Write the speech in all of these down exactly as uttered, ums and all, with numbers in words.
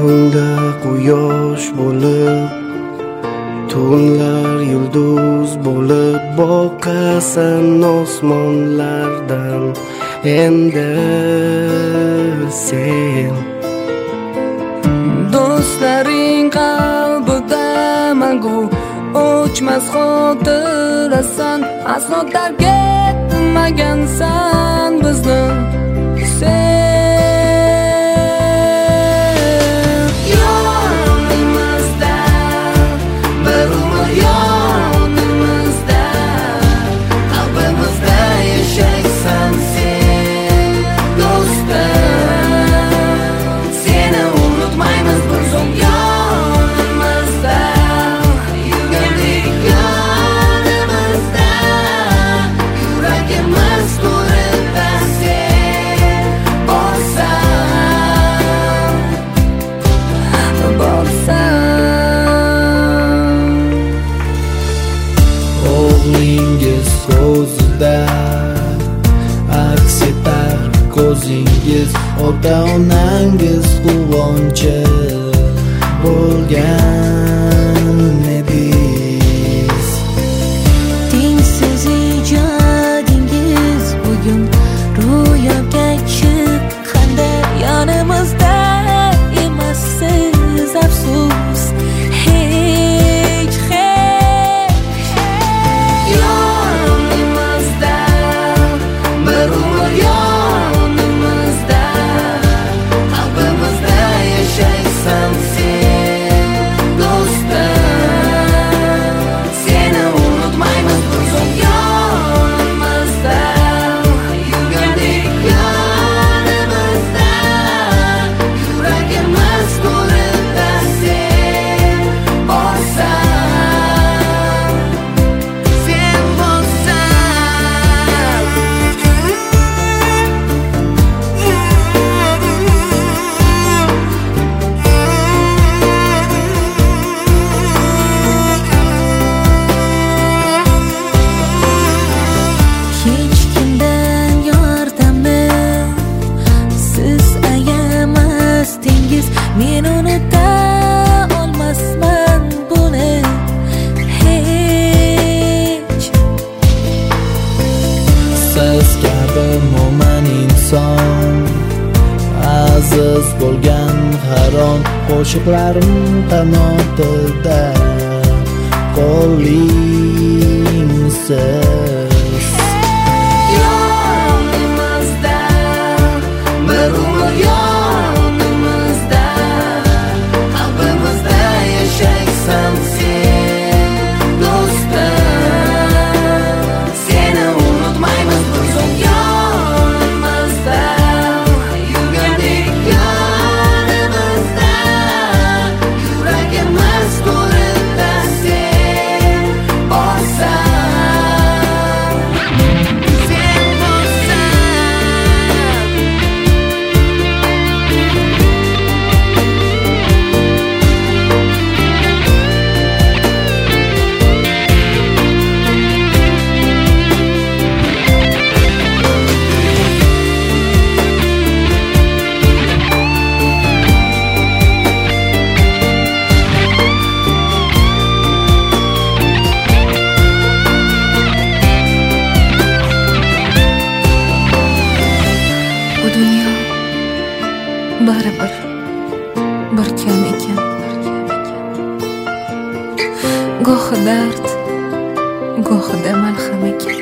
tongda quyosh bo'lib, tunlar yulduz bo'lib boqasan osmonlardan endi sen. Do'stlaring qalbida mangu o'chmas xotirasan, aslo tark etmagansan bizni sen. Yonimizda bir umr, yonimizda qalbimizda yashaysan sen. Do'stim, seni unutmaymiz bir zum. Yonimizda yurgandik, yonimizda yuragimiz to'rida sen borsan, borsan. O'g'lingiz ko'zida aks etar ko'zingiz, ota-onangiz quvonchi bo'lgan edingiz. Tengsiz ijodingiz bugun ro'yobga chiqqanda yonimizda emassiz, afsus hech hech. Yonimizda bir umr, yonimizda qalbimizda yashaysan sen. Do'stim, seni unutmaymiz bir zum. Yonimizda yurgandik, yonimizda yuragimiz to'rida sen borsan, sen borsan. Hech kimdan yordamni siz ayamasdingiz, men unuta olmasman buni hech. Siz kabi mo'min inson, aziz bo'lgan harom qo'shiqlarim qanotida qo'lingsiz. Yonimizda bir umr, yonimizda qalbimizda yashaysan sen. Do'stim, seni unutmaymiz bir zum. Yonimizda yurgandik, yonimizda yuragimiz to'rida sen borsan, sen borsan. Bu dunyo baribir bir kam ekan. Gohi dard, gohida malham ekan.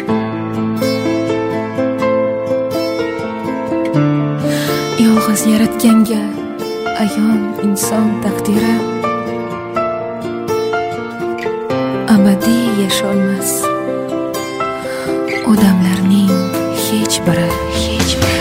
Yolg'iz yaratganga ayon inson taqdiri, abadiy yasholmas odamlarning hech biri hech biri